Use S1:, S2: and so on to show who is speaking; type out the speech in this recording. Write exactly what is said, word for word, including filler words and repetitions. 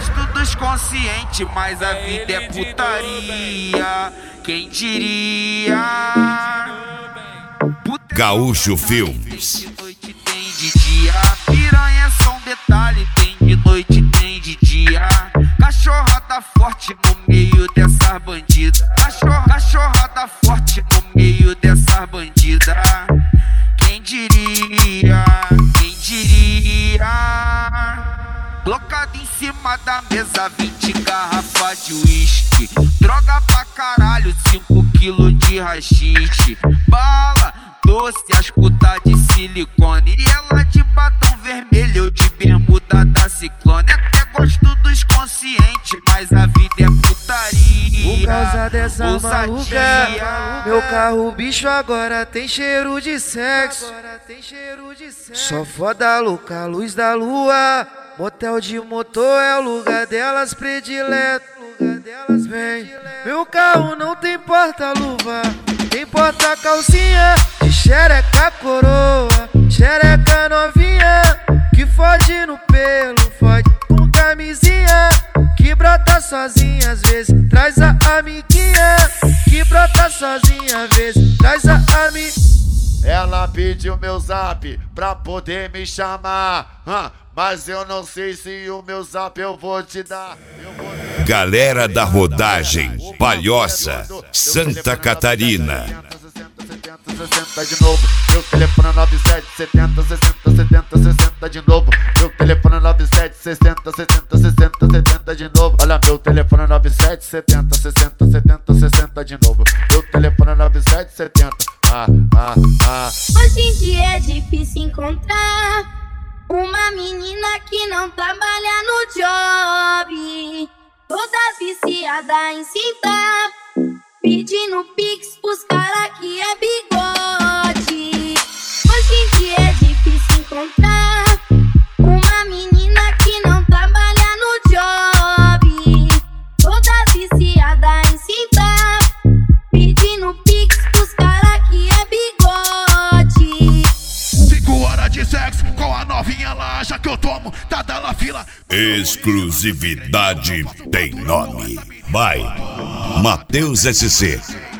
S1: gosto dos conscientes, mas a vida é putaria. Quem diria? Puta
S2: Gaúcho Filmes.
S1: De noite tem de dia, piranha é só um detalhe. Tem de noite, tem de dia. Cachorrada forte no meio dessas bandidas. Cachorra, cachorrada forte no meio dessas bandidas. Quem diria? Quem diria? Colocado em cima da mesa, vinte garrafas de uísque. Droga pra caralho, cinco quilos de rachixe. Bala, doce, as putas de silicone. E ela de batom vermelho, eu de bermuda da Ciclone. Até gosto dos conscientes, mas a vida é putaria.
S3: Por causa dessa
S1: ousadia.
S3: maluca, meu carro bicho agora tem cheiro de sexo. Só foda louca, luz da lua. Motel de motor é o lugar delas predileto. Vem, meu carro não tem porta-luva, tem porta-calcinha de xereca coroa, xereca novinha, que fode no pelo, fode com camisinha, que brota sozinha às vezes, traz a amiguinha, que brota sozinha às vezes, traz a amiguinha.
S4: Ela pediu meu zap pra poder me chamar, hum, mas eu não sei se o meu zap eu vou te dar. Eu vou...
S2: Galera da Rodagem, Palhoça, Santa Catarina.
S4: sessenta de novo, meu telefone é nove sete setenta sessenta setenta sessenta de novo. Meu telefone é nove sete sessenta sessenta sessenta setenta de novo. Olha, meu telefone é nove sete setenta sessenta setenta sessenta de novo. Meu telefone é nove sete setenta. Ah, ah, ah.
S5: Hoje em dia é difícil encontrar uma menina que não trabalha no job, toda viciada em cinta, pedindo pix pros cara que é bigode. Hoje em dia é difícil encontrar uma menina que não trabalha no job, toda viciada em cinta, pedindo pix pros cara que é bigode.
S6: Cinco horas de sexo com a novinha lá, já que eu tomo, tá dando fila.
S2: Exclusividade tem nome. By Matheus S C.